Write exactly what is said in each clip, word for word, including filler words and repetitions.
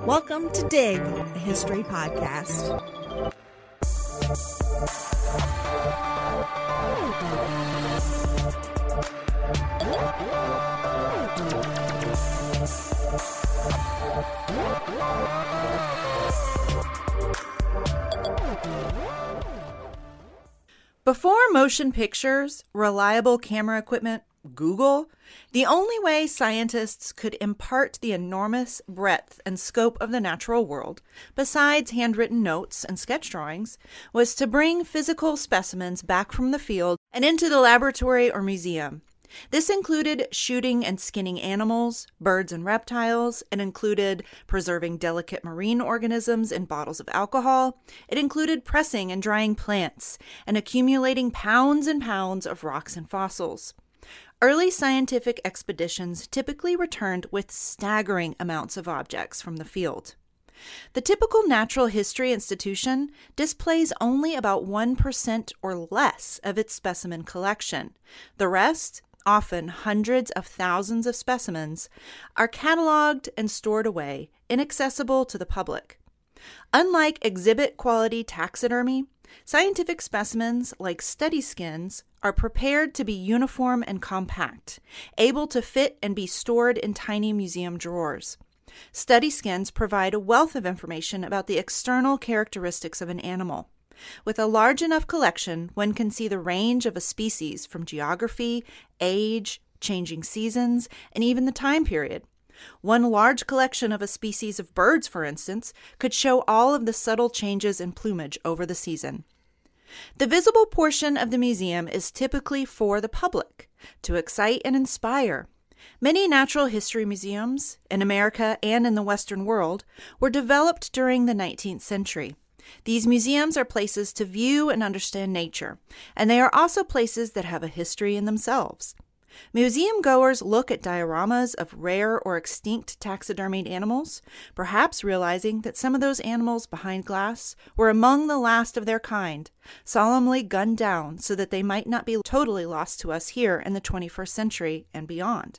Welcome to Dig, a history podcast. Before motion pictures, reliable camera equipment, Google, the only way scientists could impart the enormous breadth and scope of the natural world, besides handwritten notes and sketch drawings, was to bring physical specimens back from the field and into the laboratory or museum. This included shooting and skinning animals, birds and reptiles. It included preserving delicate marine organisms in bottles of alcohol. It included pressing and drying plants and accumulating pounds and pounds of rocks and fossils. Early scientific expeditions typically returned with staggering amounts of objects from the field. The typical natural history institution displays only about one percent or less of its specimen collection. The rest, often hundreds of thousands of specimens, are cataloged and stored away, inaccessible to the public. Unlike exhibit-quality taxidermy, scientific specimens, like study skins, are prepared to be uniform and compact, able to fit and be stored in tiny museum drawers. Study skins provide a wealth of information about the external characteristics of an animal. With a large enough collection, one can see the range of a species from geography, age, changing seasons, and even the time period. One large collection of a species of birds, for instance, could show all of the subtle changes in plumage over the season. The visible portion of the museum is typically for the public, to excite and inspire. Many natural history museums, in America and in the Western world, were developed during the nineteenth century. These museums are places to view and understand nature, and they are also places that have a history in themselves. Museum goers look at dioramas of rare or extinct taxidermied animals, perhaps realizing that some of those animals behind glass were among the last of their kind, solemnly gunned down so that they might not be totally lost to us here in the twenty-first century and beyond.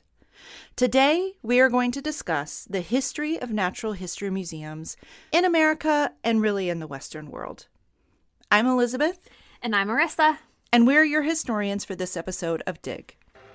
Today, we are going to discuss the history of natural history museums in America and really in the Western world. I'm Elizabeth. And I'm Marissa. And we're your historians for this episode of Dig.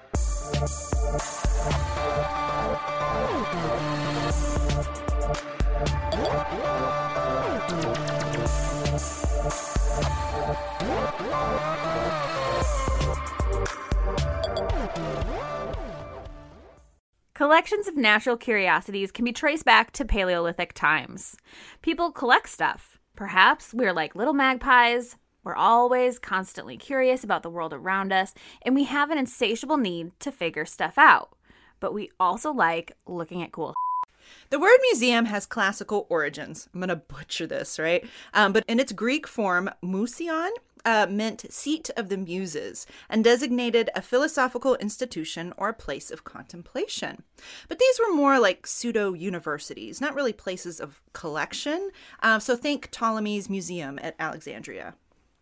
Collections of natural curiosities can be traced back to Paleolithic times. People collect stuff. Perhaps we're like little magpies. We're always constantly curious about the world around us, and we have an insatiable need to figure stuff out. But we also like looking at cool. The word museum has classical origins. I'm going to butcher this, right? Um, but in its Greek form, museon uh, meant seat of the muses and designated a philosophical institution or a place of contemplation. But these were more like pseudo-universities, not really places of collection. Uh, so think Ptolemy's Museum at Alexandria.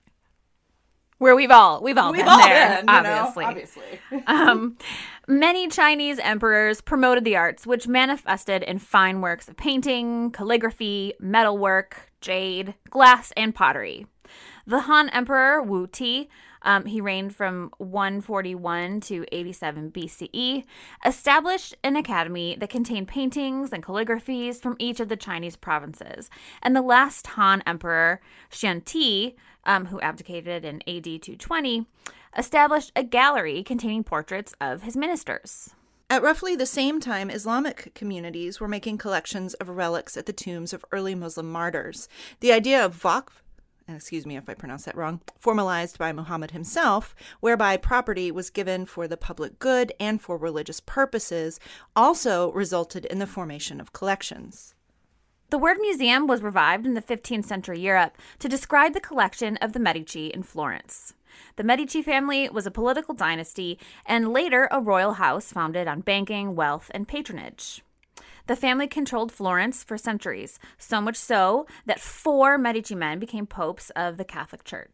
Where we've all we've all we've been all there, been, obviously. Know, obviously. um, many Chinese emperors promoted the arts, which manifested in fine works of painting, calligraphy, metalwork, jade, glass, and pottery. The Han Emperor Wu Ti, um, he reigned from one forty-one to eighty-seven B C E, established an academy that contained paintings and calligraphies from each of the Chinese provinces. And the last Han Emperor, Xuan Ti, um, who abdicated in A D two twenty, established a gallery containing portraits of his ministers. At roughly the same time, Islamic communities were making collections of relics at the tombs of early Muslim martyrs. The idea of Waqf, and excuse me if I pronounce that wrong, formalized by Muhammad himself, whereby property was given for the public good and for religious purposes, also resulted in the formation of collections. The word museum was revived in the fifteenth century Europe to describe the collection of the Medici in Florence. The Medici family was a political dynasty and later a royal house founded on banking, wealth, and patronage. The family controlled Florence for centuries, so much so that four Medici men became popes of the Catholic Church.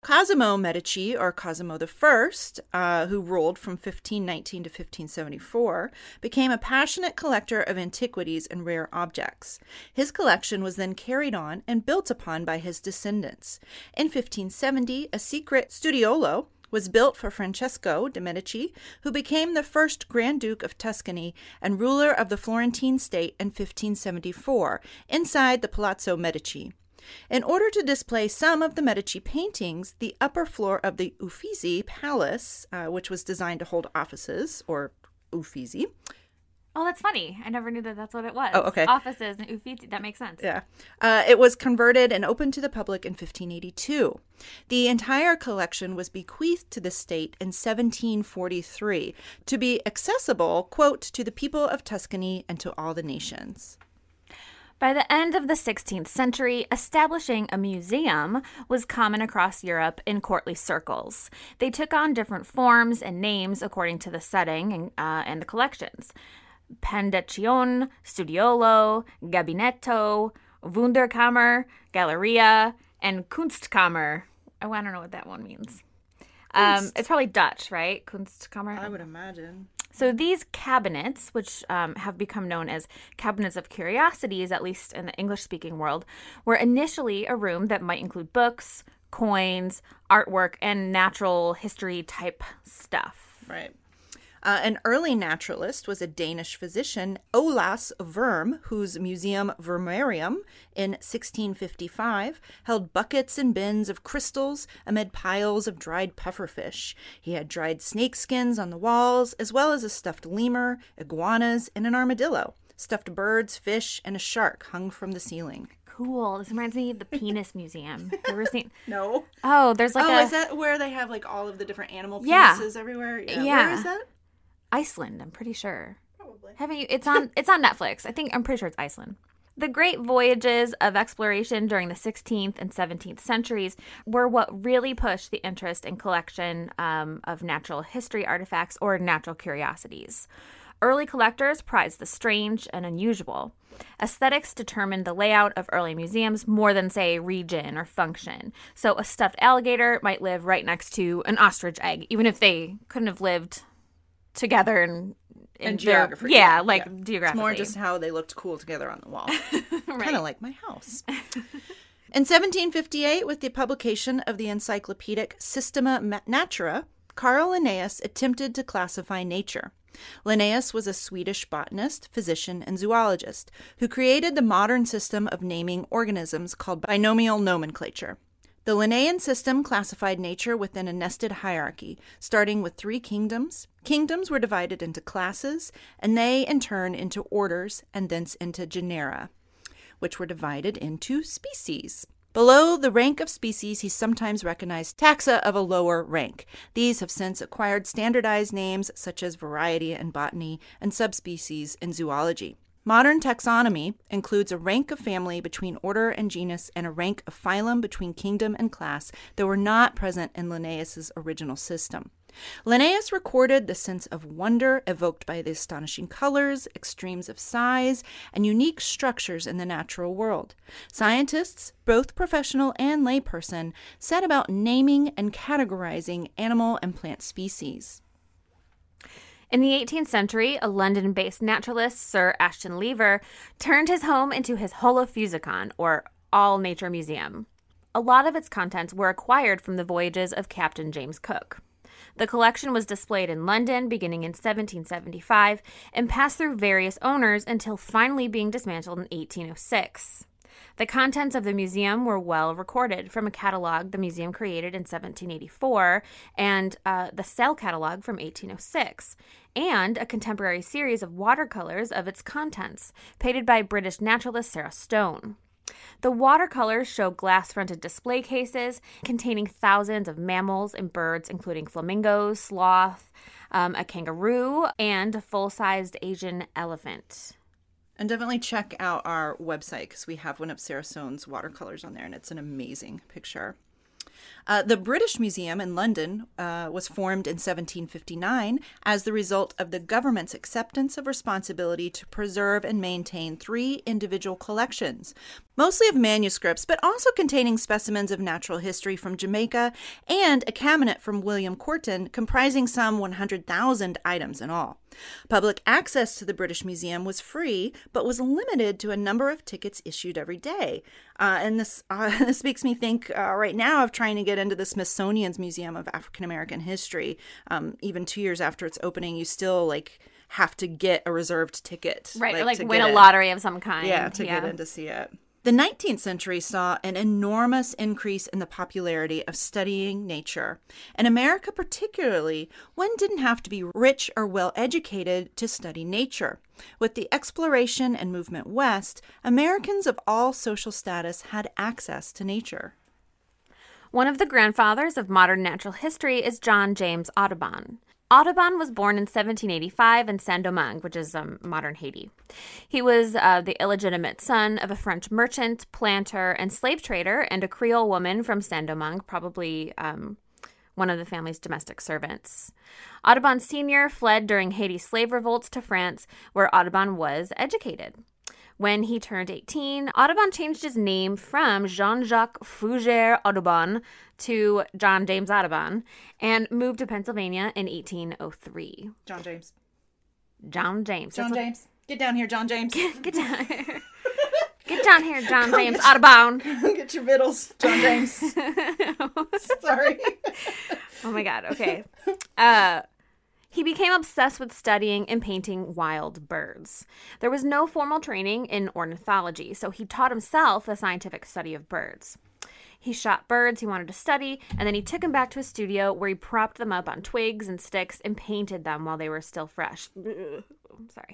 Cosimo Medici, or Cosimo the First, uh, who ruled from fifteen nineteen to fifteen seventy-four, became a passionate collector of antiquities and rare objects. His collection was then carried on and built upon by his descendants. In fifteen seventy, a secret studiolo was built for Francesco de' Medici, who became the first Grand Duke of Tuscany and ruler of the Florentine state in fifteen seventy-four, inside the Palazzo Medici. In order to display some of the Medici paintings, the upper floor of the Uffizi Palace, uh, which was designed to hold offices, or Uffizi. Oh, that's funny. I never knew that that's what it was. Oh, okay. Offices and Uffizi. That makes sense. Yeah. Uh, it was converted and opened to the public in fifteen eighty-two. The entire collection was bequeathed to the state in seventeen forty-three to be accessible, quote, to the people of Tuscany and to all the nations. By the end of the sixteenth century, establishing a museum was common across Europe in courtly circles. They took on different forms and names according to the setting and, uh, and the collections. Pendazione, Studiolo, Gabinetto, Wunderkammer, Galleria, and Kunstkammer. Oh, I don't know what that one means. Um, it's probably Dutch, right? Kunstkammer? I would imagine. So these cabinets, which um, have become known as cabinets of curiosities, at least in the English-speaking world, were initially a room that might include books, coins, artwork, and natural history type stuff. Right. Uh, an early naturalist was a Danish physician, Olaus Wurm, whose museum Vermarium in sixteen fifty-five held buckets and bins of crystals amid piles of dried pufferfish. He had dried snake skins on the walls, as well as a stuffed lemur, iguanas, and an armadillo. Stuffed birds, fish, and a shark hung from the ceiling. Cool. This reminds me of the Penis Museum. You ever seen? No. Oh, there's like oh, a... is that where they have like all of the different animal Yeah. penises everywhere? Yeah. Yeah. Where is that? Iceland, I'm pretty sure. Probably. Haven't you? It's on. It's on Netflix. I think I'm pretty sure it's Iceland. The great voyages of exploration during the sixteenth and seventeenth centuries were what really pushed the interest in collection um, of natural history artifacts or natural curiosities. Early collectors prized the strange and unusual. Aesthetics determined the layout of early museums more than, say, region or function. So a stuffed alligator might live right next to an ostrich egg, even if they couldn't have lived together and in And their- geography. yeah, like yeah. geographically. It's more just how they looked cool together on the wall. Right. Kind of like my house. In seventeen fifty-eight, with the publication of the encyclopedic Systema Naturae, Carl Linnaeus attempted to classify nature. Linnaeus was a Swedish botanist, physician, and zoologist who created the modern system of naming organisms called binomial nomenclature. The Linnaean system classified nature within a nested hierarchy, starting with three kingdoms. Kingdoms were divided into classes, and they, in turn, into orders, and thence into genera, which were divided into species. Below the rank of species, he sometimes recognized taxa of a lower rank. These have since acquired standardized names such as variety in botany and subspecies in zoology. Modern taxonomy includes a rank of family between order and genus and a rank of phylum between kingdom and class that were not present in Linnaeus's original system. Linnaeus recorded the sense of wonder evoked by the astonishing colors, extremes of size, and unique structures in the natural world. Scientists, both professional and layperson, set about naming and categorizing animal and plant species. In the eighteenth century, a London-based naturalist, Sir Ashton Lever, turned his home into his Holophysicon, or all-nature museum. A lot of its contents were acquired from the voyages of Captain James Cook. The collection was displayed in London beginning in seventeen seventy-five and passed through various owners until finally being dismantled in eighteen oh six. The contents of the museum were well recorded from a catalog the museum created in seventeen eighty-four and uh, the cell catalog from eighteen oh six, and a contemporary series of watercolors of its contents, painted by British naturalist Sarah Stone. The watercolors show glass-fronted display cases containing thousands of mammals and birds, including flamingos, sloth, um, a kangaroo, and a full-sized Asian elephant. And definitely check out our website because we have one of Sarah Stone's watercolors on there, and it's an amazing picture. Uh, the British Museum in London uh, was formed in seventeen fifty-nine as the result of the government's acceptance of responsibility to preserve and maintain three individual collections, mostly of manuscripts, but also containing specimens of natural history from Jamaica and a cabinet from William Corton comprising some one hundred thousand items in all. Public access to the British Museum was free, but was limited to a number of tickets issued every day. Uh, and this uh, this makes me think uh, right now of trying to get into the Smithsonian's Museum of African American History. Um, even two years after its opening, you still like have to get a reserved ticket. Right, like, or like to win a in. lottery of some kind. Yeah, to yeah. get in to see it. The nineteenth century saw an enormous increase in the popularity of studying nature. In America particularly, one didn't have to be rich or well-educated to study nature. With the exploration and movement west, Americans of all social status had access to nature. One of the grandfathers of modern natural history is John James Audubon. Audubon was born in seventeen eighty-five in Saint-Domingue, which is um, modern Haiti. He was uh, the illegitimate son of a French merchant, planter, and slave trader, and a Creole woman from Saint-Domingue, probably um, one of the family's domestic servants. Audubon Senior fled during Haiti's slave revolts to France, where Audubon was educated. When he turned eighteen, Audubon changed his name from Jean-Jacques Fougère Audubon to John James Audubon and moved to Pennsylvania in eighteen oh three. John James. John James. John That's James. Get down here, John James. What... Get down here. Get down here, John James Audubon. Get your vittles, John James. Sorry. Oh my God. Okay. Uh... He became obsessed with studying and painting wild birds. There was no formal training in ornithology, so he taught himself the scientific study of birds. He shot birds he wanted to study, and then he took them back to his studio where he propped them up on twigs and sticks and painted them while they were still fresh. Ugh, sorry.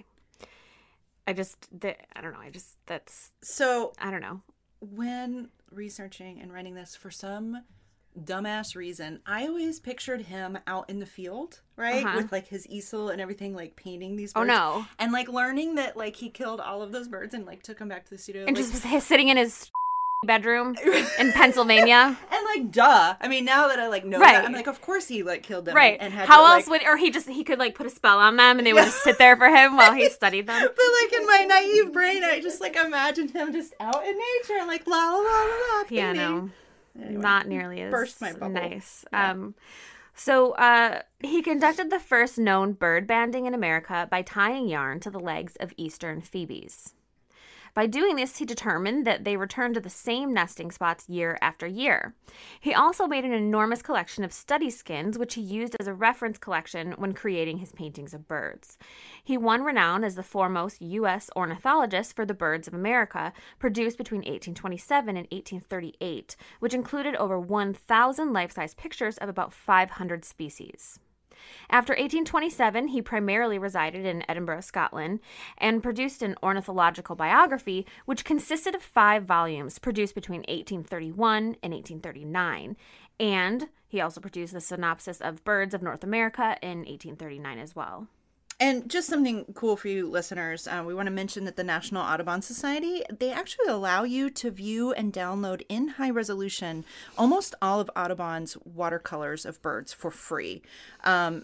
I just, I don't know, I just, that's, so, I don't know. When researching and writing this, for some dumbass reason, I always pictured him out in the field, right? Uh-huh. With like his easel and everything, like painting these Oh birds. no. And like learning that like he killed all of those birds and like took them back to the studio. And like, just was sitting in his bedroom in Pennsylvania. And like, duh. I mean, now that I like know Right. that, I'm like, of course he like killed them. Right. And had How to, else like... would, or he just, he could like put a spell on them and they would just sit there for him while he studied them. But like in my naive brain, I just like imagined him just out in nature, like la la la la la. Yeah, painting. no. Anyway, Not nearly as burst my bubble. nice. Yeah. Um, so uh, he conducted the first known bird banding in America by tying yarn to the legs of eastern phoebes. By doing this, he determined that they returned to the same nesting spots year after year. He also made an enormous collection of study skins, which he used as a reference collection when creating his paintings of birds. He won renown as the foremost U S ornithologist for the birds of America, produced between eighteen twenty-seven and eighteen thirty-eight, which included over one thousand life-size pictures of about five hundred species. After eighteen twenty-seven, he primarily resided in Edinburgh, Scotland, and produced an ornithological biography, which consisted of five volumes produced between eighteen thirty-one and eighteen thirty-nine. And he also produced the synopsis of Birds of North America in eighteen thirty-nine as well. And just something cool for you listeners, uh, we want to mention that the National Audubon Society, they actually allow you to view and download in high resolution almost all of Audubon's watercolors of birds for free. Um,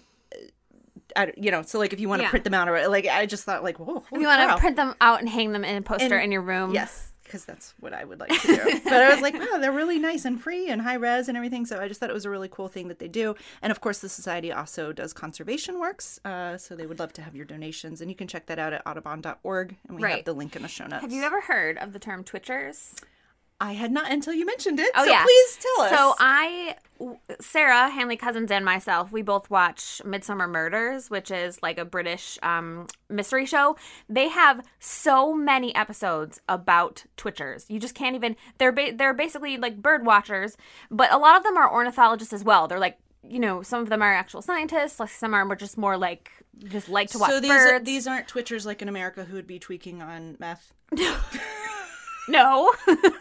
I, you know, so like if you want to Yeah. print them out, or like I just thought like, whoa, If you want to print them out and hang them in a poster And- in your room. yes, because that's what I would like to do. But I was like, wow, they're really nice and free and high res and everything. So I just thought it was a really cool thing that they do. And of course, the Society also does conservation works. Uh, so they would love to have your donations. And you can check that out at audubon dot org. And we Right. have the link in the show notes. Have you ever heard of the term twitchers? I had not until you mentioned it. Oh, so yeah. please tell us. So I, Sarah, Hanley Cousins, and myself, we both watch Midsummer Murders, which is like a British um, mystery show. They have so many episodes about twitchers. You just can't even, they're ba- they're basically like bird watchers, but a lot of them are ornithologists as well. They're like, you know, some of them are actual scientists, like some are just more like, just like to watch so these, birds. are, these aren't twitchers like in America who would be tweaking on meth? No.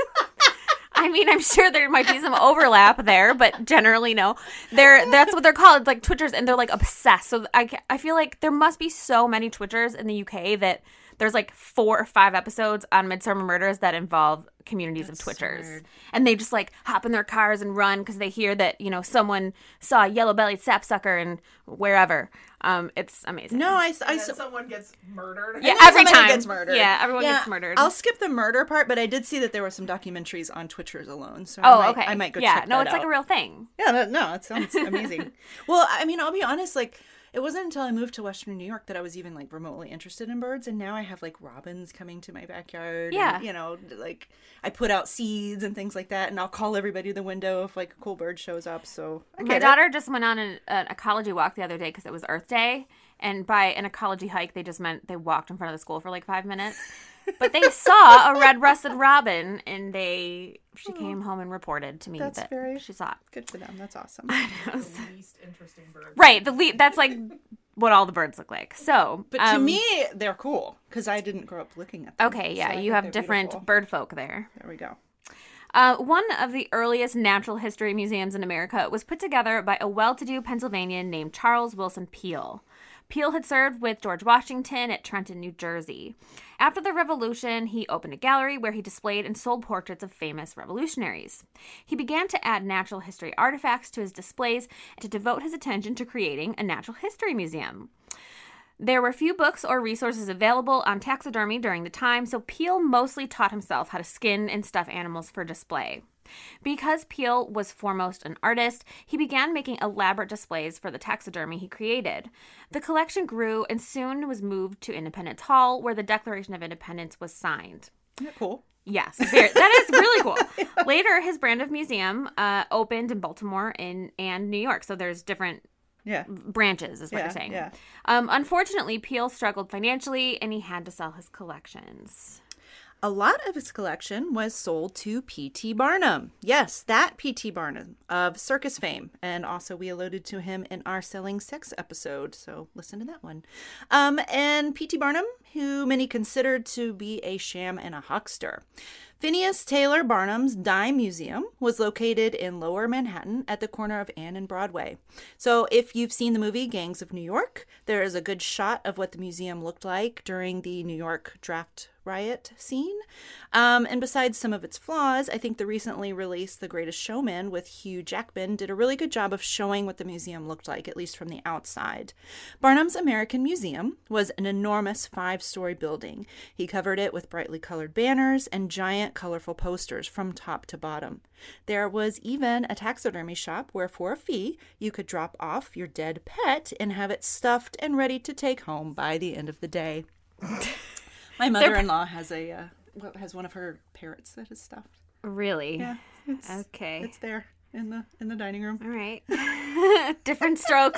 I mean, I'm sure there might be some overlap there, but generally no. They're that's what they're called. It's like twitchers, and they're like obsessed. So I, I feel like there must be so many twitchers in the U K that there's like four or five episodes on Midsummer Murders that involve communities That's of Twitchers. weird. And they just like hop in their cars and run because they hear that, you know, someone saw a yellow-bellied sapsucker and wherever. Um, it's amazing. No, I, I, And then someone gets murdered. Yeah, and then every somebody time. gets murdered. Yeah, everyone Yeah, gets murdered. I'll skip the murder part, but I did see that there were some documentaries on Twitchers alone. So oh, I might, okay. I might go yeah, check no, that it's like out. a real thing. Yeah, no, no, it sounds amazing. Well, I mean, I'll be honest, like, it wasn't until I moved to Western New York that I was even, like, remotely interested in birds, and now I have, like, robins coming to my backyard. Yeah. And, you know, like, I put out seeds and things like that, and I'll call everybody to the window if, like, a cool bird shows up, so I My get it. daughter just went on an, an ecology walk the other day because it was Earth Day. And by an ecology hike, they just meant they walked in front of the school for like five minutes. But they saw a red-breasted robin, and they she came home and reported to me That's that very- she saw it. Good for them. That's awesome. The least interesting bird. Right, the le- that's like what all the birds look like. So, But to um, me, they're cool, because I didn't grow up looking at them. okay, yeah, So I you think have they're different beautiful. bird folk there. There we go. Uh, one of the earliest natural history museums in America was put together by a well-to-do Pennsylvanian named Charles Wilson Peale. Peale had served with George Washington at Trenton, New Jersey. After the Revolution, he opened a gallery where he displayed and sold portraits of famous revolutionaries. He began to add natural history artifacts to his displays and to devote his attention to creating a natural history museum. There were few books or resources available on taxidermy during the time, so Peale mostly taught himself how to skin and stuff animals for display. Because Peale was foremost an artist, he began making elaborate displays for the taxidermy he created. The collection grew and soon was moved to Independence Hall, where the Declaration of Independence was signed. Isn't that cool? Yes, very, that is really cool. Later, his brand of museum uh, opened in Baltimore in, and New York, so there's different Yeah. branches, is what Yeah, you're saying. yeah. Um, unfortunately, Peale struggled financially, and he had to sell his collections. A lot of his collection was sold to P T Barnum. Yes, that P T Barnum of circus fame. And also we alluded to him in our Selling Sex episode, so listen to that one. Um, and P T Barnum, who many considered to be a sham and a huckster. Phineas Taylor Barnum's Dime Museum was located in Lower Manhattan at the corner of Ann and Broadway. So if you've seen the movie Gangs of New York, there is a good shot of what the museum looked like during the New York draft riot scene. Um, and besides some of its flaws, I think the recently released The Greatest Showman with Hugh Jackman did a really good job of showing what the museum looked like, at least from the outside. Barnum's American Museum was an enormous five-story building. He covered it with brightly colored banners and giant colorful posters from top to bottom. There was even a taxidermy shop where for a fee you could drop off your dead pet and have it stuffed and ready to take home by the end of the day. My mother-in-law has a uh, what- has one of her parrots that is stuffed. Really? Yeah, it's, Okay. it's there in the in the dining room. All right. Different strokes.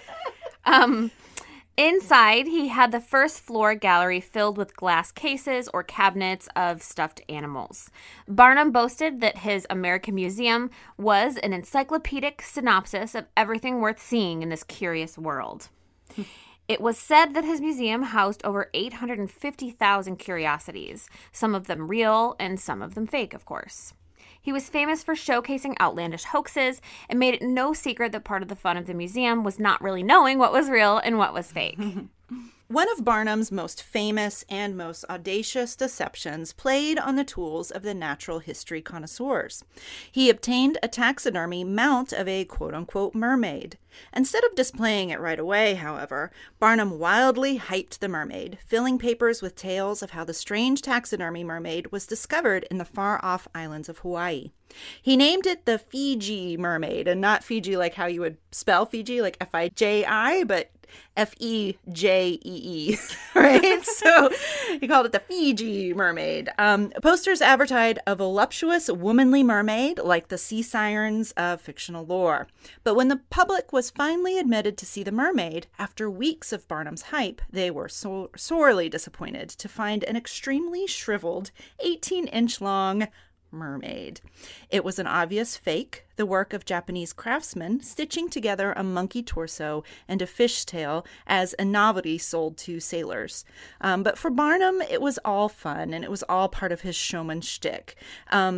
Um, inside, he had the first floor gallery filled with glass cases or cabinets of stuffed animals. Barnum boasted that his American Museum was an encyclopedic synopsis of everything worth seeing in this curious world. It was said that his museum housed over eight hundred fifty thousand curiosities, some of them real and some of them fake, of course. He was famous for showcasing outlandish hoaxes and made it no secret that part of the fun of the museum was not really knowing what was real and what was fake. One of Barnum's most famous and most audacious deceptions played on the tools of the natural history connoisseurs. He obtained a taxidermy mount of a quote-unquote mermaid. Instead of displaying it right away, however, Barnum wildly hyped the mermaid, filling papers with tales of how the strange taxidermy mermaid was discovered in the far-off islands of Hawaii. He named it the Fiji mermaid, and not Fiji like how you would spell Fiji, like F I J I, but F E J E E, right? So he called it the Fiji mermaid. Um, posters advertised a voluptuous, womanly mermaid like the sea sirens of fictional lore. But when the public was finally admitted to see the mermaid, after weeks of Barnum's hype, they were so- sorely disappointed to find an extremely shriveled, eighteen-inch long mermaid. It was an obvious fake, the work of Japanese craftsmen stitching together a monkey torso and a fish tail as a novelty sold to sailors. Um, but for Barnum, it was all fun, and it was all part of his showman shtick. Um,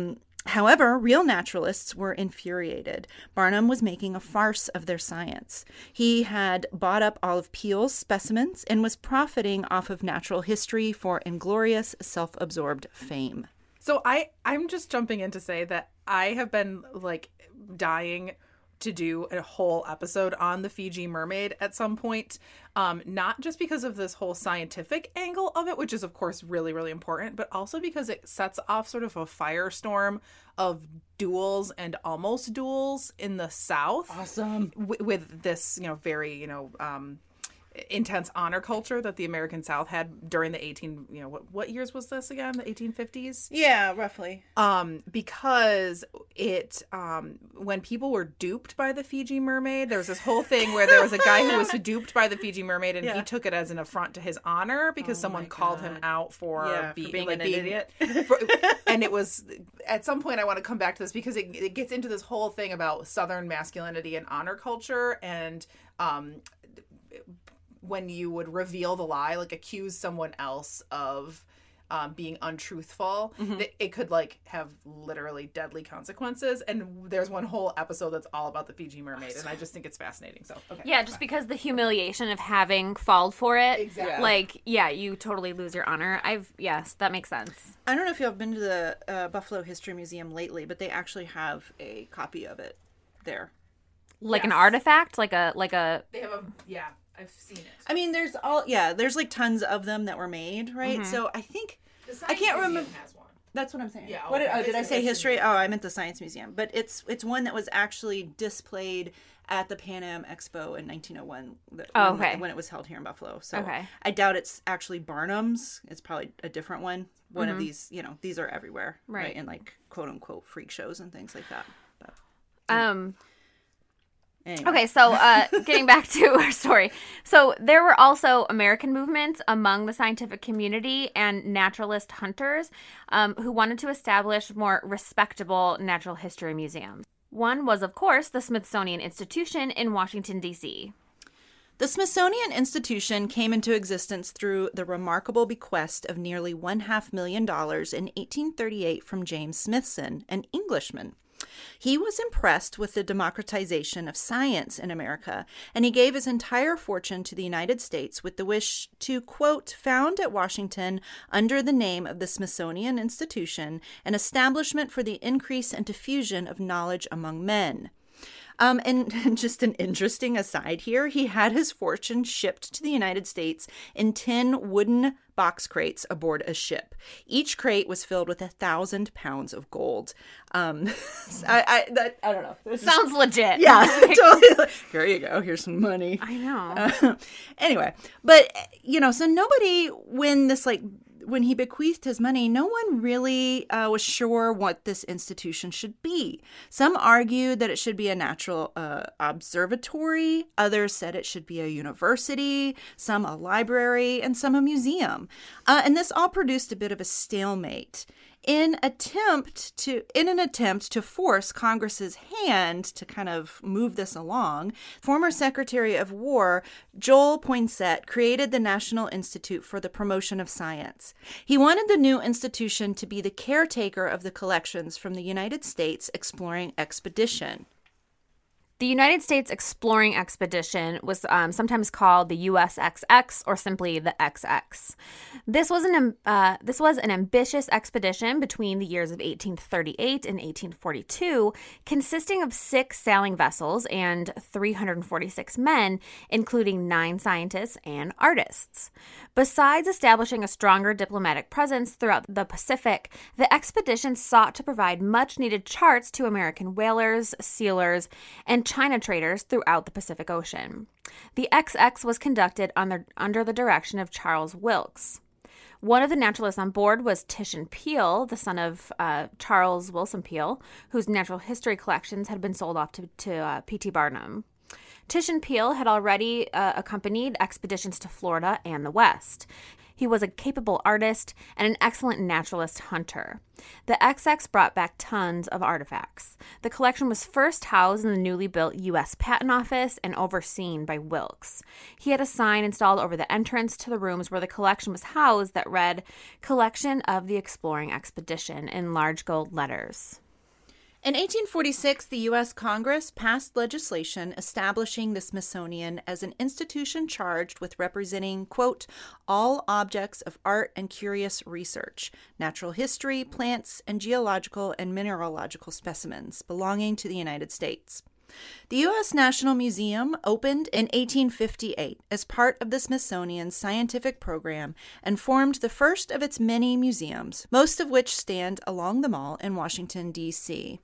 However, real naturalists were infuriated. Barnum was making a farce of their science. He had bought up Olive Peel's specimens and was profiting off of natural history for inglorious, self-absorbed fame. So I, I'm just jumping in to say that I have been like dying to do a whole episode on the Fiji mermaid at some point. Um, not just because of this whole scientific angle of it, which is of course really, really important, but also because it sets off sort of a firestorm of duels and almost duels in the South. Awesome. W- with this, you know, very, you know, um, intense honor culture that the American South had during the eighteen, you know, what, what years was this again? The eighteen fifties? Yeah, roughly. Um, because it, um, when people were duped by the Fiji mermaid, there was this whole thing where there was a guy who was duped by the Fiji mermaid, and Yeah. he took it as an affront to his honor because Oh someone my called God. him out for, Yeah, be- for being like, an idiot. for- and it was, at some point I want to come back to this because it, it gets into this whole thing about Southern masculinity and honor culture, and, um, when you would reveal the lie, like accuse someone else of um, being untruthful, Mm-hmm. it, it could like have literally deadly consequences. And there's one whole episode that's all about the Fiji mermaid, and I just think it's fascinating. So okay, Yeah, just because the humiliation of having falled for it. Exactly. Like, yeah, you totally lose your honor. I've, yes, that makes sense. I don't know if you've been to the uh, Buffalo History Museum lately, but they actually have a copy of it there. Like an Yes. artifact, like a, like a, they have a yeah, I've seen it. I mean, there's all, yeah, there's like tons of them that were made, right? So I think, I can't remember. Has one. That's what I'm saying. Yeah, What did, okay. oh, did I It's- say it's- history? Oh, I meant the Science Museum. But it's it's one that was actually displayed at the Pan Am Expo in nineteen oh one. that- Oh, when, okay. when it was held here in Buffalo. So Okay. I doubt it's actually Barnum's. It's probably a different one. One of these, you know, these are everywhere, right? Right. In like quote unquote freak shows and things like that. But um, anyway. okay, so uh, getting back to our story. So there were also American movements among the scientific community and naturalist hunters um, who wanted to establish more respectable natural history museums. One was, of course, the Smithsonian Institution in Washington, D C The Smithsonian Institution came into existence through the remarkable bequest of nearly one half million dollars in eighteen thirty-eight from James Smithson, an Englishman. He was impressed with the democratization of science in America, and he gave his entire fortune to the United States with the wish to, quote, found at Washington, under the name of the Smithsonian Institution, an establishment for the increase and diffusion of knowledge among men. Um, and, and just an interesting aside here, he had his fortune shipped to the United States in ten wooden box crates aboard a ship. Each crate was filled with a thousand pounds of gold. Um, I, I, that, I don't know. This is- Sounds legit. yeah, totally. Here you go. Here's some money. I know. Uh, anyway, but you know, so nobody, when this like when he bequeathed his money, no one really uh, was sure what this institution should be. Some argued that it should be a natural uh, observatory. Others said it should be a university, some a library, and some a museum. Uh, and this all produced a bit of a stalemate. In attempt to in an attempt to force Congress's hand to kind of move this along, former Secretary of War Joel Poinsett created the National Institute for the Promotion of Science. He wanted the new institution to be the caretaker of the collections from the United States Exploring Expedition. The United States Exploring Expedition was um, sometimes called the U S X X or simply the X X. This was an um, uh, this was an ambitious expedition between the years of eighteen thirty-eight and eighteen forty-two, consisting of six sailing vessels and three hundred forty-six men, including nine scientists and artists. Besides establishing a stronger diplomatic presence throughout the Pacific, the expedition sought to provide much-needed charts to American whalers, sealers, and China traders throughout the Pacific Ocean. The X X was conducted under, under the direction of Charles Wilkes. One of the naturalists on board was Titian Peale, the son of uh, Charles Wilson Peale, whose natural history collections had been sold off to, to uh, P T Barnum. Titian Peale had already uh, accompanied expeditions to Florida and the West. He was a capable artist and an excellent naturalist hunter. The X X brought back tons of artifacts. The collection was first housed in the newly built U S Patent Office and overseen by Wilkes. He had a sign installed over the entrance to the rooms where the collection was housed that read, "Collection of the Exploring Expedition," in large gold letters. In eighteen forty-six, the U S Congress passed legislation establishing the Smithsonian as an institution charged with representing, quote, all objects of art and curious research, natural history, plants, and geological and mineralogical specimens belonging to the United States. The U S National Museum opened in eighteen fifty-eight as part of the Smithsonian's scientific program and formed the first of its many museums, most of which stand along the Mall in Washington, D C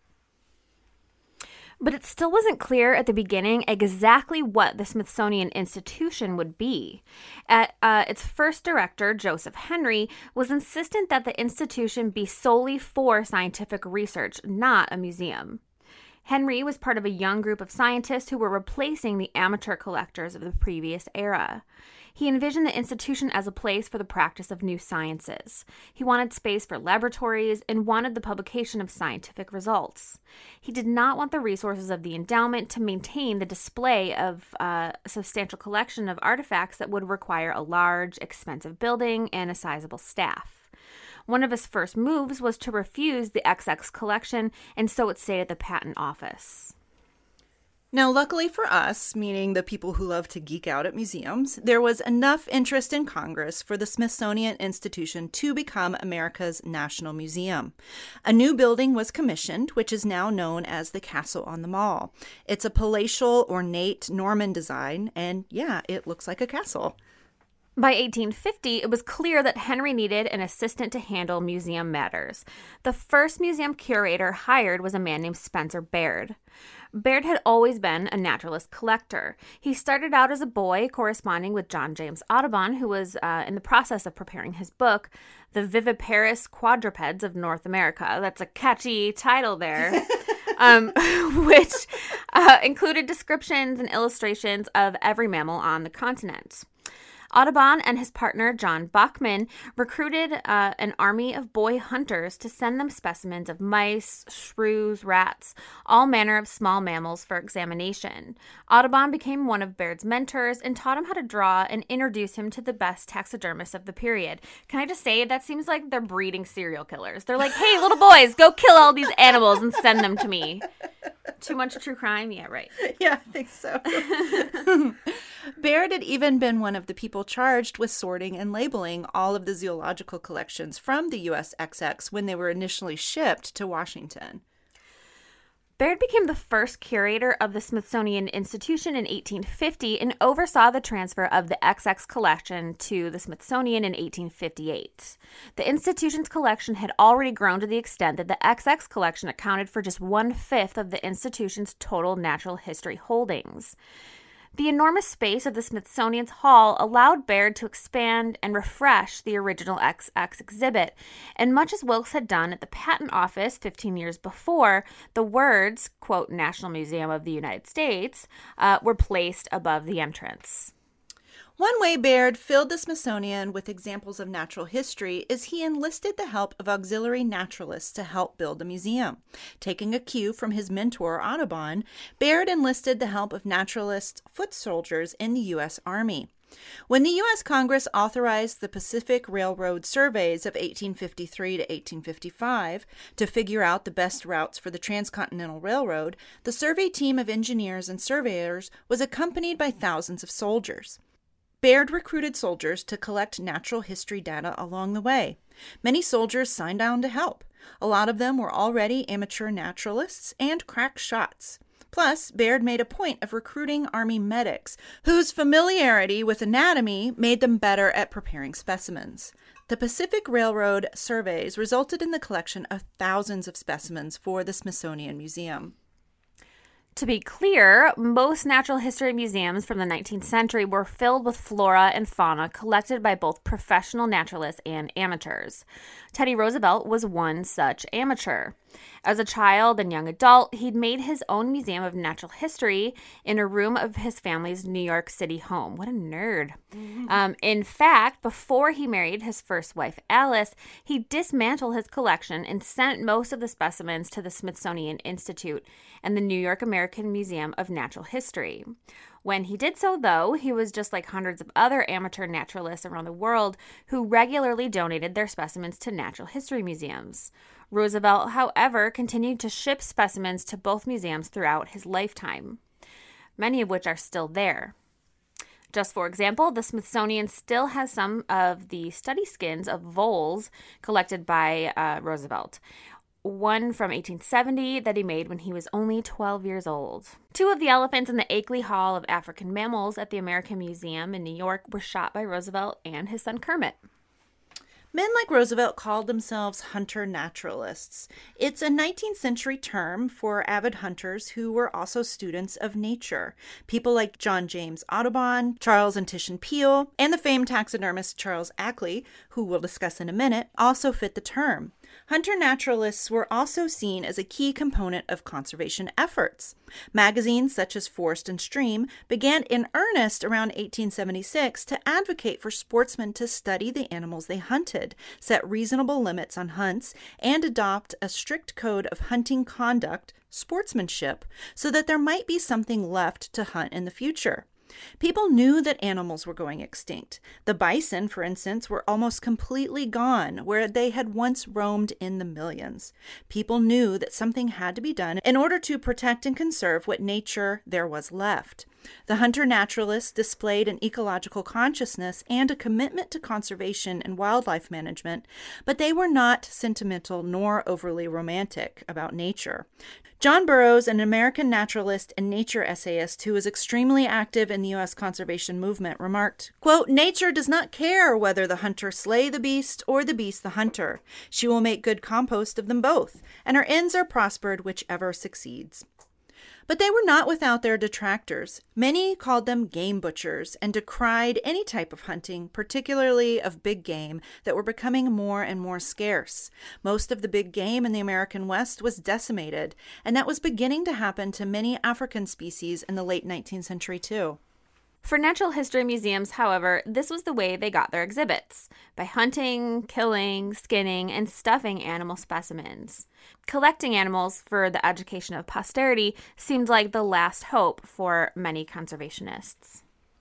But it still wasn't clear at the beginning exactly what the Smithsonian Institution would be. At, uh, its first director, Joseph Henry, was insistent that the institution be solely for scientific research, not a museum. Henry was part of a young group of scientists who were replacing the amateur collectors of the previous era. He envisioned the institution as a place for the practice of new sciences. He wanted space for laboratories and wanted the publication of scientific results. He did not want the resources of the endowment to maintain the display of uh, a substantial collection of artifacts that would require a large, expensive building and a sizable staff. One of his first moves was to refuse the X X collection, and so it stayed at the Patent Office. Now, luckily for us, meaning the people who love to geek out at museums, there was enough interest in Congress for the Smithsonian Institution to become America's National Museum. A new building was commissioned, which is now known as the Castle on the Mall. It's a palatial, ornate Norman design, and yeah, it looks like a castle. By eighteen fifty, it was clear that Henry needed an assistant to handle museum matters. The first museum curator hired was a man named Spencer Baird. Baird had always been a naturalist collector. He started out as a boy corresponding with John James Audubon, who was uh, in the process of preparing his book, The Viviparous Quadrupeds of North America. That's a catchy title there. um, which uh, included descriptions and illustrations of every mammal on the continent. Audubon and his partner, John Bachman, recruited uh, an army of boy hunters to send them specimens of mice, shrews, rats, all manner of small mammals for examination. Audubon became one of Baird's mentors and taught him how to draw and introduced him to the best taxidermists of the period. Can I just say, that seems like they're breeding serial killers. They're like, hey, little boys, go kill all these animals and send them to me. Too much true crime? Yeah, right. Yeah, I think so. Baird had even been one of the people charged with sorting and labeling all of the zoological collections from the U S X X when they were initially shipped to Washington. Baird became the first curator of the Smithsonian Institution in eighteen fifty and oversaw the transfer of the X X collection to the Smithsonian in eighteen fifty-eight. The institution's collection had already grown to the extent that the X X collection accounted for just one-fifth of the institution's total natural history holdings. The enormous space of the Smithsonian's hall allowed Baird to expand and refresh the original X X exhibit, and much as Wilkes had done at the Patent Office fifteen years before, the words, quote, National Museum of the United States, uh, were placed above the entrance. One way Baird filled the Smithsonian with examples of natural history is he enlisted the help of auxiliary naturalists to help build the museum. Taking a cue from his mentor, Audubon, Baird enlisted the help of naturalist foot soldiers in the U S Army. When the U S Congress authorized the Pacific Railroad surveys of eighteen fifty-three to eighteen fifty-five to figure out the best routes for the Transcontinental Railroad, the survey team of engineers and surveyors was accompanied by thousands of soldiers. Baird recruited soldiers to collect natural history data along the way. Many soldiers signed on to help. A lot of them were already amateur naturalists and crack shots. Plus, Baird made a point of recruiting Army medics, whose familiarity with anatomy made them better at preparing specimens. The Pacific Railroad surveys resulted in the collection of thousands of specimens for the Smithsonian Museum. To be clear, most natural history museums from the nineteenth century were filled with flora and fauna collected by both professional naturalists and amateurs. Teddy Roosevelt was one such amateur. As a child and young adult, he'd made his own museum of natural history in a room of his family's New York City home. What a nerd. Mm-hmm. Um, in fact, before he married his first wife, Alice, he dismantled his collection and sent most of the specimens to the Smithsonian Institute and the New York American Museum of Natural History. When he did so, though, he was just like hundreds of other amateur naturalists around the world who regularly donated their specimens to natural history museums. Roosevelt, however, continued to ship specimens to both museums throughout his lifetime, many of which are still there. Just for example, the Smithsonian still has some of the study skins of voles collected by uh, Roosevelt. One from eighteen seventy that he made when he was only twelve years old. Two of the elephants in the Akeley Hall of African Mammals at the American Museum in New York were shot by Roosevelt and his son Kermit. Men like Roosevelt called themselves hunter naturalists. It's a nineteenth century term for avid hunters who were also students of nature. People like John James Audubon, Charles and Titian Peale, and the famed taxidermist Charles Ackley, who we'll discuss in a minute, also fit the term. Hunter naturalists were also seen as a key component of conservation efforts. Magazines such as Forest and Stream began in earnest around eighteen seventy-six to advocate for sportsmen to study the animals they hunted, set reasonable limits on hunts, and adopt a strict code of hunting conduct, sportsmanship, so that there might be something left to hunt in the future. People knew that animals were going extinct. The bison, for instance, were almost completely gone, where they had once roamed in the millions. People knew that something had to be done in order to protect and conserve what nature there was left. The hunter-naturalists displayed an ecological consciousness and a commitment to conservation and wildlife management, but they were not sentimental nor overly romantic about nature. John Burroughs, an American naturalist and nature essayist who was extremely active in the U S conservation movement, remarked, quote, "Nature does not care whether the hunter slay the beast or the beast the hunter. She will make good compost of them both, and her ends are prospered whichever succeeds." But they were not without their detractors. Many called them game butchers and decried any type of hunting, particularly of big game, that were becoming more and more scarce. Most of the big game in the American West was decimated, and that was beginning to happen to many African species in the late nineteenth century too. For natural history museums, however, this was the way they got their exhibits, by hunting, killing, skinning, and stuffing animal specimens. Collecting animals for the education of posterity seemed like the last hope for many conservationists.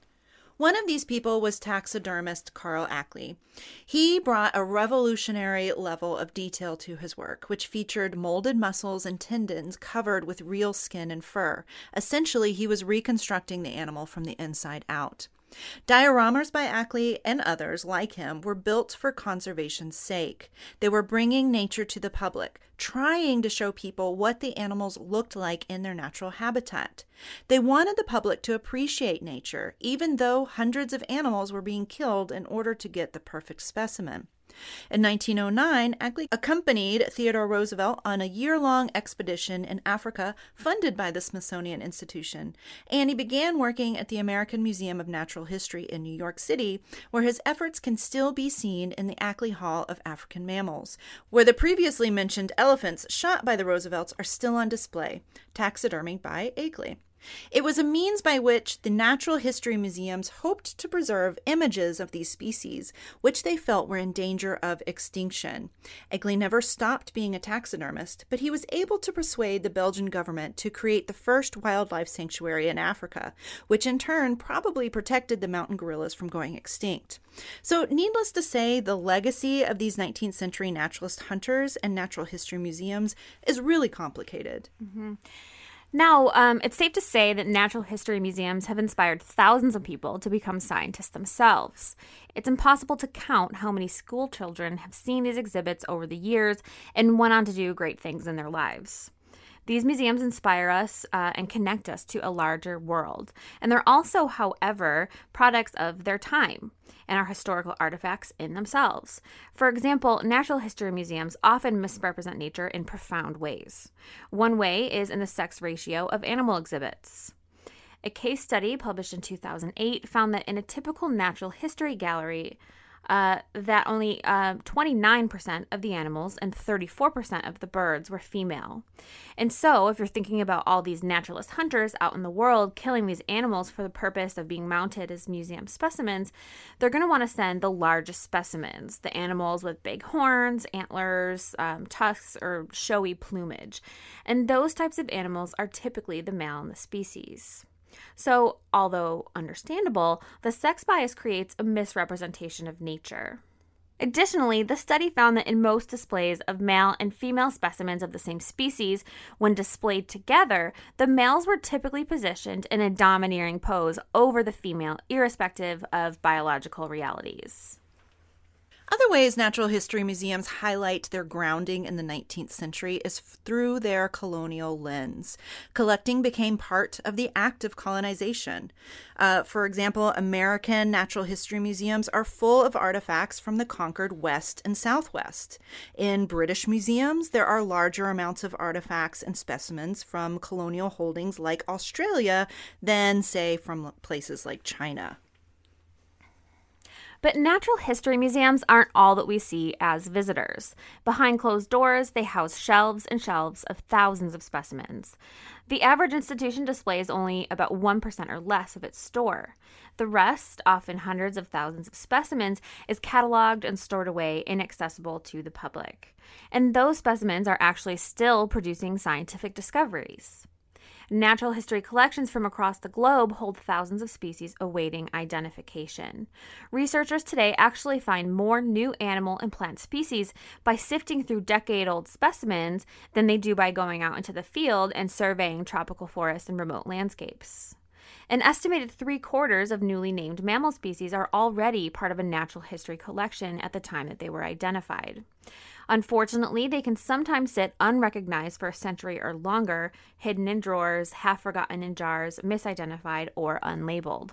One of these people was taxidermist Carl Ackley. He brought a revolutionary level of detail to his work, which featured molded muscles and tendons covered with real skin and fur. Essentially, he was reconstructing the animal from the inside out. Dioramas by Ackley and others like him were built for conservation's sake. They were bringing nature to the public, trying to show people what the animals looked like in their natural habitat. They wanted the public to appreciate nature, even though hundreds of animals were being killed in order to get the perfect specimen. In nineteen oh nine, Ackley accompanied Theodore Roosevelt on a year-long expedition in Africa funded by the Smithsonian Institution, and he began working at the American Museum of Natural History in New York City, where his efforts can still be seen in the Akeley Hall of African Mammals, where the previously mentioned elephants shot by the Roosevelts are still on display, taxidermied by Ackley. It was a means by which the natural history museums hoped to preserve images of these species, which they felt were in danger of extinction. Ackley never stopped being a taxidermist, but he was able to persuade the Belgian government to create the first wildlife sanctuary in Africa, which in turn probably protected the mountain gorillas from going extinct. So, needless to say, the legacy of these nineteenth century naturalist hunters and natural history museums is really complicated. Mm-hmm. Now, um, it's safe to say that natural history museums have inspired thousands of people to become scientists themselves. It's impossible to count how many school children have seen these exhibits over the years and went on to do great things in their lives. These museums inspire us uh, and connect us to a larger world. And they're also, however, products of their time and are historical artifacts in themselves. For example, natural history museums often misrepresent nature in profound ways. One way is in the sex ratio of animal exhibits. A case study published in two thousand eight found that in a typical natural history gallery, Uh, that only uh, twenty-nine percent of the animals and thirty-four percent of the birds were female. And so, if you're thinking about all these naturalist hunters out in the world killing these animals for the purpose of being mounted as museum specimens, they're going to want to send the largest specimens, the animals with big horns, antlers, um, tusks, or showy plumage. And those types of animals are typically the male in the species. So, although understandable, the sex bias creates a misrepresentation of nature. Additionally, the study found that in most displays of male and female specimens of the same species, when displayed together, the males were typically positioned in a domineering pose over the female, irrespective of biological realities. Other ways natural history museums highlight their grounding in the nineteenth century is through their colonial lens. Collecting became part of the act of colonization. Uh, for example, American natural history museums are full of artifacts from the conquered West and Southwest. In British museums, there are larger amounts of artifacts and specimens from colonial holdings like Australia than, say, from places like China. But natural history museums aren't all that we see as visitors. Behind closed doors, they house shelves and shelves of thousands of specimens. The average institution displays only about one percent or less of its store. The rest, often hundreds of thousands of specimens, is cataloged and stored away inaccessible to the public. And those specimens are actually still producing scientific discoveries. Natural history collections from across the globe hold thousands of species awaiting identification. Researchers today actually find more new animal and plant species by sifting through decade-old specimens than they do by going out into the field and surveying tropical forests and remote landscapes. An estimated three-quarters of newly named mammal species are already part of a natural history collection at the time that they were identified. Unfortunately, they can sometimes sit unrecognized for a century or longer, hidden in drawers, half-forgotten in jars, misidentified, or unlabeled.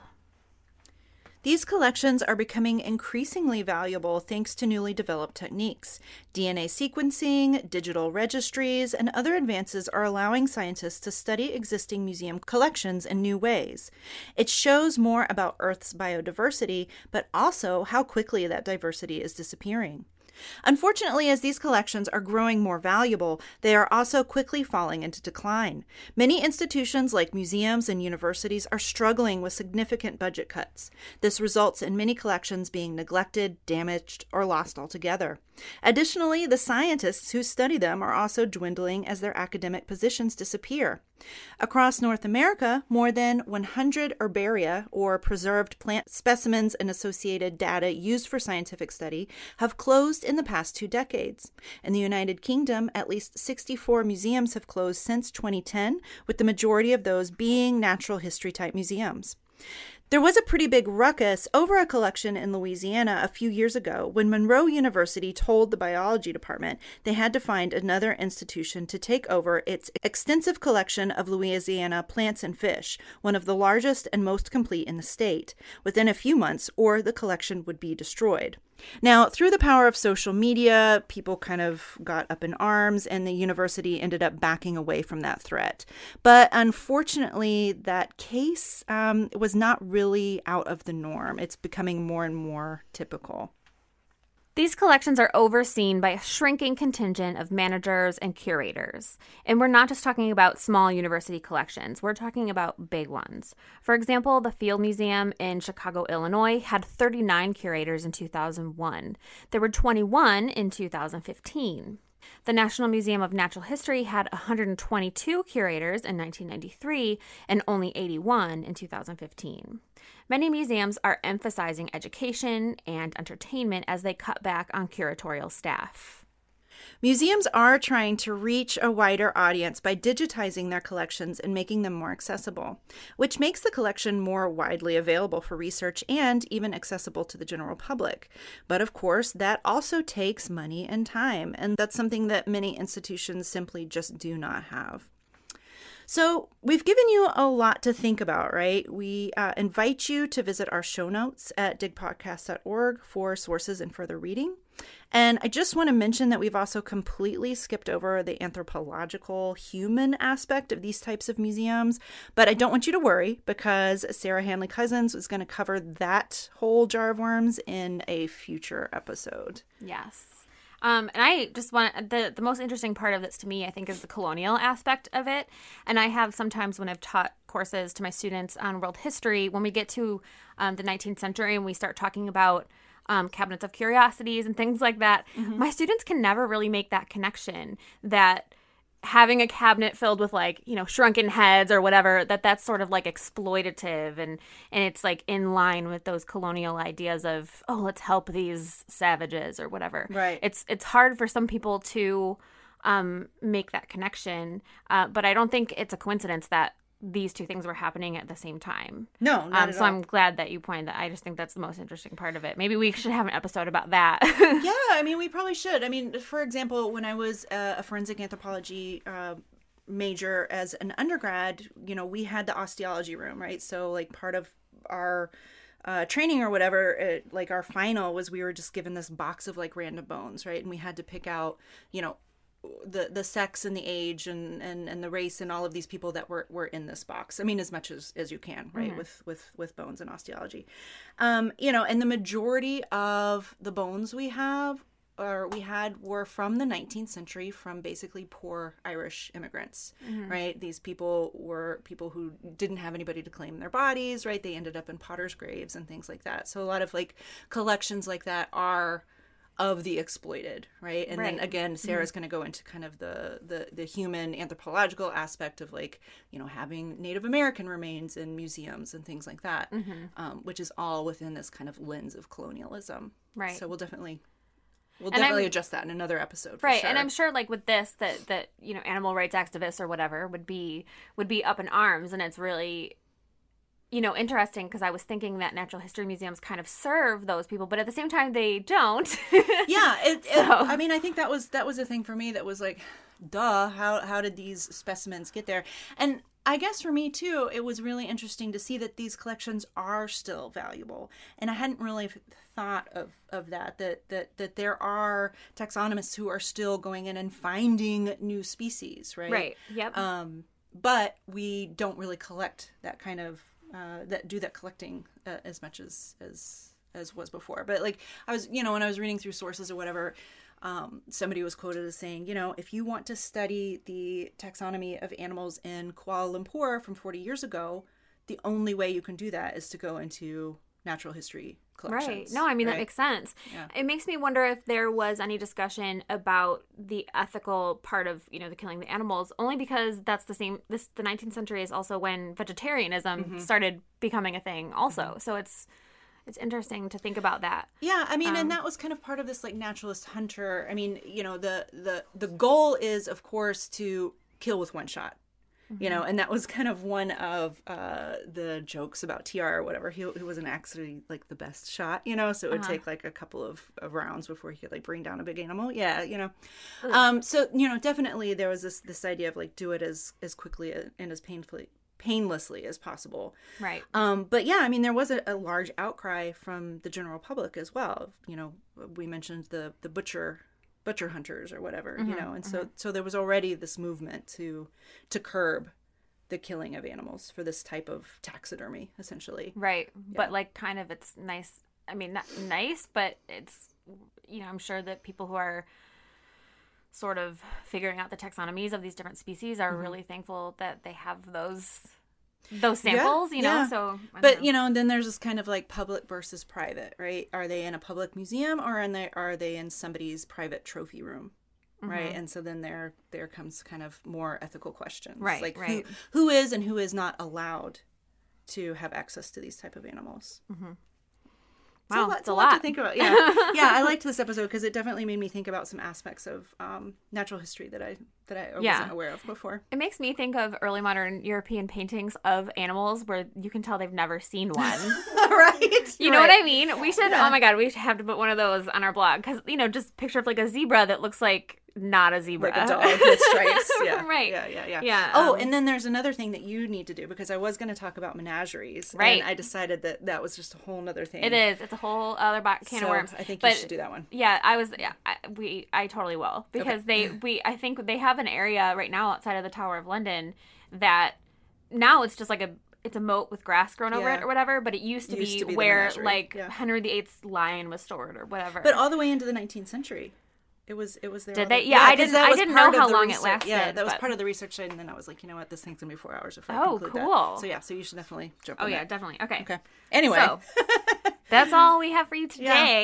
These collections are becoming increasingly valuable thanks to newly developed techniques. D N A sequencing, digital registries, and other advances are allowing scientists to study existing museum collections in new ways. It shows more about Earth's biodiversity, but also how quickly that diversity is disappearing. Unfortunately, as these collections are growing more valuable, they are also quickly falling into decline. Many institutions like museums and universities are struggling with significant budget cuts. This results in many collections being neglected, damaged, or lost altogether. Additionally, the scientists who study them are also dwindling as their academic positions disappear. Across North America, more than one hundred herbaria, or preserved plant specimens and associated data used for scientific study, have closed in the past two decades. In the United Kingdom, at least sixty-four museums have closed since twenty ten, with the majority of those being natural history-type museums. There was a pretty big ruckus over a collection in Louisiana a few years ago when Monroe University told the biology department they had to find another institution to take over its extensive collection of Louisiana plants and fish, one of the largest and most complete in the state, within a few months, or the collection would be destroyed. Now, through the power of social media, people kind of got up in arms, and the university ended up backing away from that threat. But unfortunately, that case um, was not really out of the norm. It's becoming more and more typical. These collections are overseen by a shrinking contingent of managers and curators. And we're not just talking about small university collections. We're talking about big ones. For example, the Field Museum in Chicago, Illinois, had thirty-nine curators in two thousand one. There were twenty-one in two thousand fifteen. The National Museum of Natural History had one hundred twenty-two curators in nineteen ninety-three and only eighty-one in two thousand fifteen. Many museums are emphasizing education and entertainment as they cut back on curatorial staff. Museums are trying to reach a wider audience by digitizing their collections and making them more accessible, which makes the collection more widely available for research and even accessible to the general public. But of course, that also takes money and time, and that's something that many institutions simply just do not have. So we've given you a lot to think about, right? We uh, invite you to visit our show notes at dig podcast dot org for sources and further reading. And I just want to mention that we've also completely skipped over the anthropological human aspect of these types of museums. But I don't want you to worry, because Sarah Hanley Cousins is going to cover that whole jar of worms in a future episode. Yes. Um, and I just want, the, the most interesting part of this to me, I think, is the colonial aspect of it. And I have sometimes when I've taught courses to my students on world history, when we get to um, the nineteenth century and we start talking about um, cabinets of curiosities and things like that, mm-hmm. my students can never really make that connection that having a cabinet filled with like, you know, shrunken heads or whatever, that that's sort of like exploitative, and and it's like in line with those colonial ideas of, oh, let's help these savages or whatever. Right. It's it's hard for some people to um, make that connection, uh, but I don't think it's a coincidence that these two things were happening at the same time. No, not um, at so all. I'm glad that you pointed that. I just think that's the most interesting part of it. Maybe we should have an episode about that. Yeah, I mean, we probably should. I mean, for example, when I was uh, a forensic anthropology uh, major as an undergrad, you know, we had the osteology room, right? So, like, part of our uh, training or whatever, it, like, our final was we were just given this box of, like, random bones, right? And we had to pick out, you know, the the sex and the age and, and, and the race and all of these people that were, were in this box. I mean, as much as, as you can, right, mm-hmm. with, with, with bones and osteology. Um, you know, and the majority of the bones we have or we had were from the nineteenth century, from basically poor Irish immigrants, mm-hmm. right? These people were people who didn't have anybody to claim their bodies, right? They ended up in potter's graves and things like that. So a lot of like collections like that are of the exploited, right? And right. then again, Sarah's mm-hmm. going to go into kind of the, the the human anthropological aspect of like, you know, having Native American remains in museums and things like that, mm-hmm. um, which is all within this kind of lens of colonialism. Right. So we'll definitely we'll and definitely I'm, adjust that in another episode. For right. sure. And I'm sure like with this that that you know animal rights activists or whatever would be would be up in arms, and it's really, you know, interesting because I was thinking that natural history museums kind of serve those people, but at the same time they don't. Yeah, it, so. it, I mean, I think that was that was a thing for me that was like, duh, how how did these specimens get there? And I guess for me too, it was really interesting to see that these collections are still valuable, and I hadn't really thought of, of that, that that that there are taxonomists who are still going in and finding new species, right? Right. Yep. Um, but we don't really collect that kind of. Uh, that do that collecting uh, as much as as as was before. But like I was, you know, when I was reading through sources or whatever, um, somebody was quoted as saying, you know, if you want to study the taxonomy of animals in Kuala Lumpur from forty years ago, the only way you can do that is to go into natural history collections. Right. No, I mean, right? that makes sense. Yeah. It makes me wonder if there was any discussion about the ethical part of, you know, the killing the animals, only because that's the same, this, the nineteenth century is also when vegetarianism mm-hmm. started becoming a thing also. Mm-hmm. So it's, it's interesting to think about that. Yeah, I mean, um, and that was kind of part of this like naturalist hunter. I mean, you know, the, the, the goal is, of course, to kill with one shot. You know, and that was kind of one of uh, the jokes about T R or whatever. He, he wasn't actually like the best shot, you know, so it would uh-huh. take like a couple of, of rounds before he could like bring down a big animal. Yeah, you know. Ugh. Um, so, you know, definitely there was this this idea of like do it as, as quickly and as painfully, painlessly as possible. Right. Um, but yeah, I mean, there was a, a large outcry from the general public as well. You know, we mentioned the, the butcher butcher hunters or whatever, mm-hmm, you know, and mm-hmm. so so there was already this movement to to curb the killing of animals for this type of taxidermy, essentially. Right. Yeah. But like kind of it's nice. I mean, not nice, but it's, you know, I'm sure that people who are sort of figuring out the taxonomies of these different species are mm-hmm. really thankful that they have those those samples, yeah, you know, yeah. so I but know. You know, and then there's this kind of like public versus private, right? Are they in a public museum or in they are they in somebody's private trophy room, mm-hmm. right? And so then there there comes kind of more ethical questions, right? Like right. who who is and who is not allowed to have access to these type of animals. Mm-hmm. It's wow, a lot, it's a a lot. lot to think about. Yeah, yeah. I liked this episode because it definitely made me think about some aspects of um, natural history that I that I yeah. wasn't aware of before. It makes me think of early modern European paintings of animals where you can tell they've never seen one. Right. You know right. what I mean? We should. Yeah. Oh my god, we should have to put one of those on our blog because you know, just picture of like a zebra that looks like. Not a zebra. Like a dog with stripes. Yeah. Right. Yeah, yeah, yeah. Yeah. Oh, um, and then there's another thing that you need to do because I was going to talk about menageries. Right. And I decided that that was just a whole nother thing. It is. It's a whole other bo- can so of worms. I think but, you should do that one. Yeah, I was, yeah, I, we, I totally will. Because okay. they, we, I think they have an area right now outside of the Tower of London that now it's just like a, it's a moat with grass grown over yeah. it or whatever, but it used to used be, to be where the like yeah. Henry the Eighth's lion was stored or whatever. But all the way into the nineteenth century. It was it was there. Did all they? the, Yeah, yeah I didn't. I didn't know how long research. it lasted. Yeah, that was but... part of the research, and then I was like, you know what, this thing's gonna be four hours if I Oh, conclude cool. that. So yeah, so you should definitely jump. Oh on yeah, that. definitely. Okay. Okay. Anyway, so, that's all we have for you today. Yeah.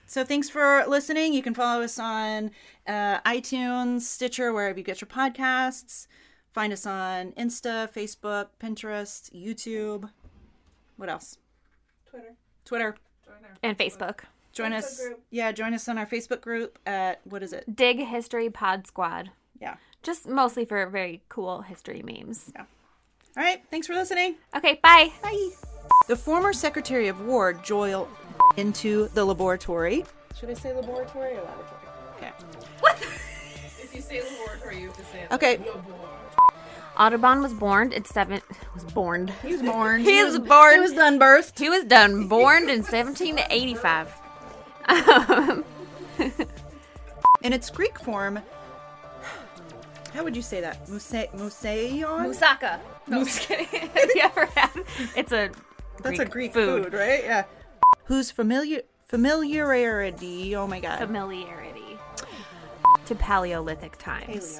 So thanks for listening. You can follow us on uh, iTunes, Stitcher, wherever you get your podcasts. Find us on Insta, Facebook, Pinterest, YouTube. What else? Twitter. Twitter. And Facebook. Join Facebook us. group. Yeah, join us on our Facebook group at, what is it? Dig History Pod Squad. Yeah. Just mostly for very cool history memes. Yeah. All right. Thanks for listening. Okay, bye. Bye. The former Secretary of War joined into the laboratory. Should I say laboratory or laboratory? Okay. If you say laboratory, you have to say it. Okay. Audubon was born in seven was born. He was born. He was born. He was done birthed. He was done born in seventeen eighty-five. Um, In its Greek form, how would you say that? Muse- Museion? Moussaka. No, I'm just kidding. Have you ever had? It's a That's Greek a Greek food. right? Yeah. Whose familiar familiarity, oh my god. familiarity to Paleolithic times.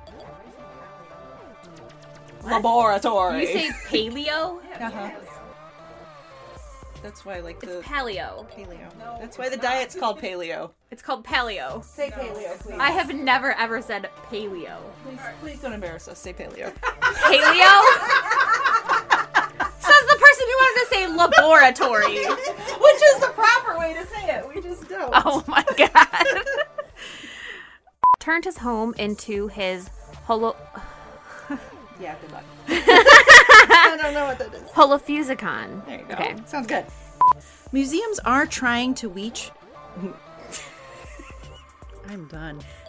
Laboratory. You say paleo? Uh-huh. That's why I like the It's paleo. paleo. That's why the diet's called paleo. It's called paleo. Say paleo, please. I have never ever said paleo. Please, please don't embarrass us. Say paleo. Paleo? Says the person who wanted to say laboratory. Which is the proper way to say it. We just don't. Oh my god. Turned his home into his holo Yeah, good luck. I don't know what that is. Holophusicon. There you go. Okay. Sounds good. Museums are trying to reach. I'm done.